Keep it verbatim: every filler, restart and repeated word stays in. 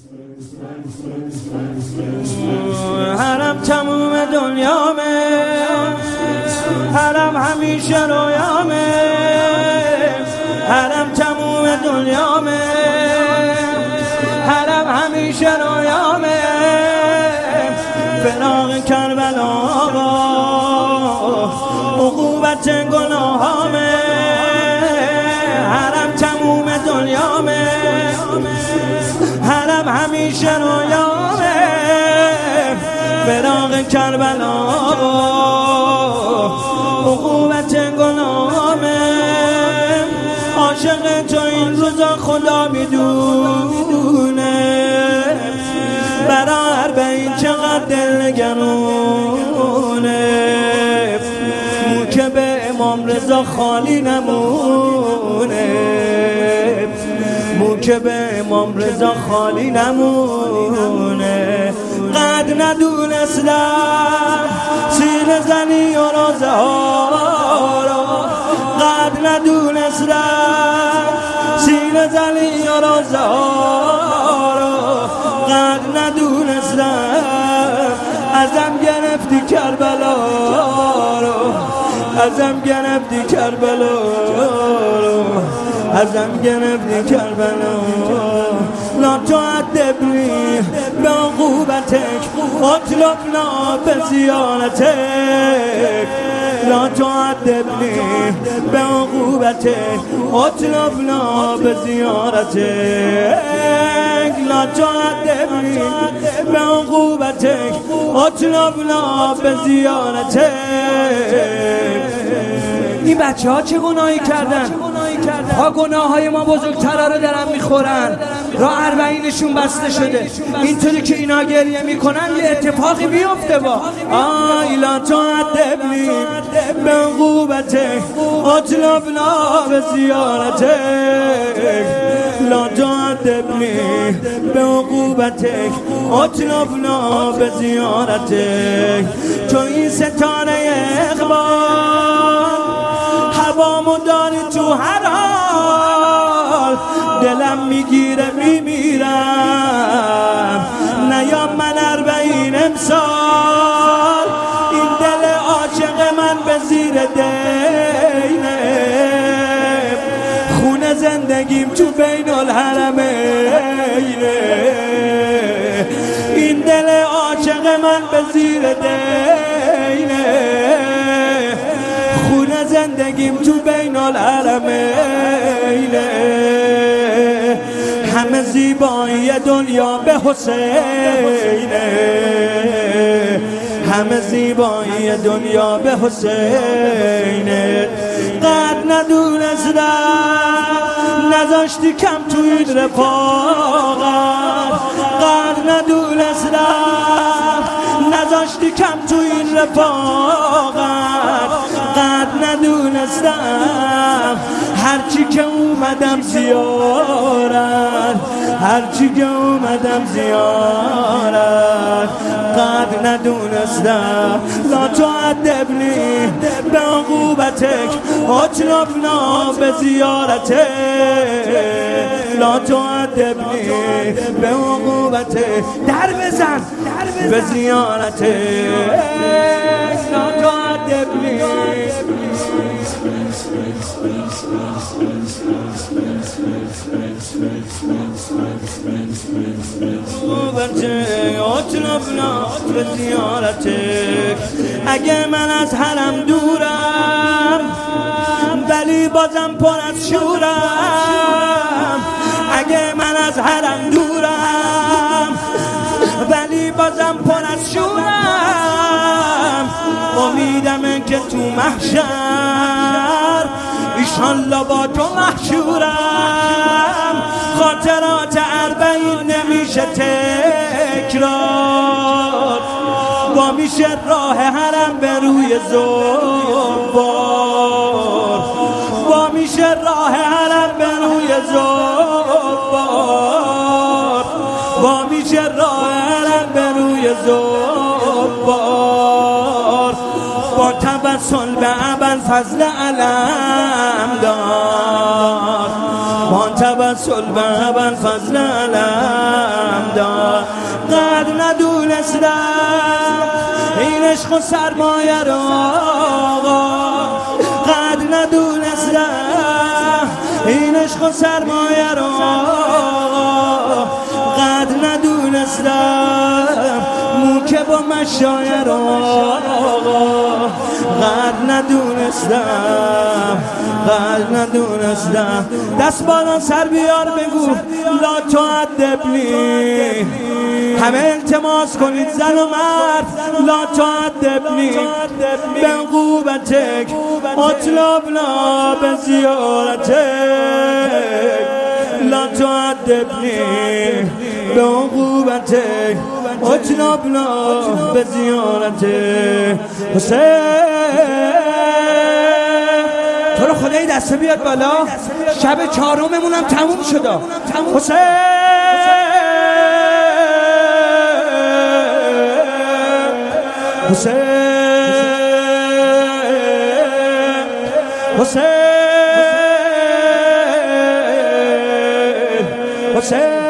حرم تموم دنیامه، حرم همیشه رویامه، حرم تموم دنیامه، حرم همیشه رویامه، فراق کربلا عقوبت گناهامه، حرم تموم دنیامه، حرم همیشه رویامه، فراق کربلا عقوبت گناهامه، عاشق تو این روزا خدا میدونه، برای اربعین چقدر دلنگرونه، مو که به امام رضا خالی نمونه، مو که به امام رضا خالی نمونه، قد ندونستم سینه زنی و روزه ها رو، قد ندونستم سینه زنی و روزه ها رو، قد ندونستم ازم گرفتی کربلا رو، ازم گرفتی کربلا رو، ازم گرفتی کربلا، لا تعذبنی به عقوبتک اطلبنا به زیارتک، لا تعذبنی به عقوبتک اطلبنا به زیارتک، لا تعذبنی به عقوبتک اطلبنا به زیارتک. این بچه ها چه گناهی کردن؟ ها گناه های ما بزرگترها رو دارن میخورن، راه اربعینشون بسته شده، اینطوری که اینا گریه میکنن یه اتفاقی بیفته. با آی لا تعذبنی به عقوبتک اطلبنا به زیارتک، لا تعذبنی به عقوبتک اطلبنا به زیارتک. تو این ستاره اقبال هوامو داری تو هر حال، دلم میگیره میمیرم نیا من اربعین امسال، این دل عاشق من به زیر دینه، خونه زندگیم تو بین الحرمینه، این دل عاشق من به زیر دینه، خونه زندگیم تو بین الحرمینه، همه زیبایی دنیا به حسینه، همه زیبایی دنیا به حسینه، قد ندونستم نذاشتی کم تو این رفاقت، قد ندونستم نذاشتی کم تو این رفاقت، قد ندونستم هرچی که اومدم زیارت، هرچی که اومدم زیارت، قد ندونستم لا تعذبنی به عقوبتک اطلبنا به زیارتک، لا تعذبنی به عقوبتک در بزن به زیارتک، لا تعذبنی. اطلبنا به زیارتک، اگه من از حرم دورم ولی بازم پر از شورم، اگه من از حرم دورم ولی بازم پر از شورم، امیدمه که تو محشر ایشالله با تو محشورم، خاطرات اربعین نمیشه تکرار، با میشه راه حرم به روی زوار، با میشه راه حرم به روی زوار، با میشه راه حرم به روی زوار، با توسل به ابوالفضل علمدار، با توسل به ابوالفضل علمدار. عشق و سرمایه رو قدر ندونستم، این عشق و سرمایه رو قدر ندونستم، مو که با مشایه رو قدر ندونستم، قدر ندونستم. دست بالا سر بیار بگو لا تعذبنی، همه التماس کنید زن و مرد لا تعذبنی، به عقوبتک اطلبنا به زیارتک، لا تعذبنی به عقوبتک اطلبنا به زیارتک. حسین تو رو خدای دسته بیاد بالا، شب چهارممون هم تموم شده. حسین حسین حسین حسین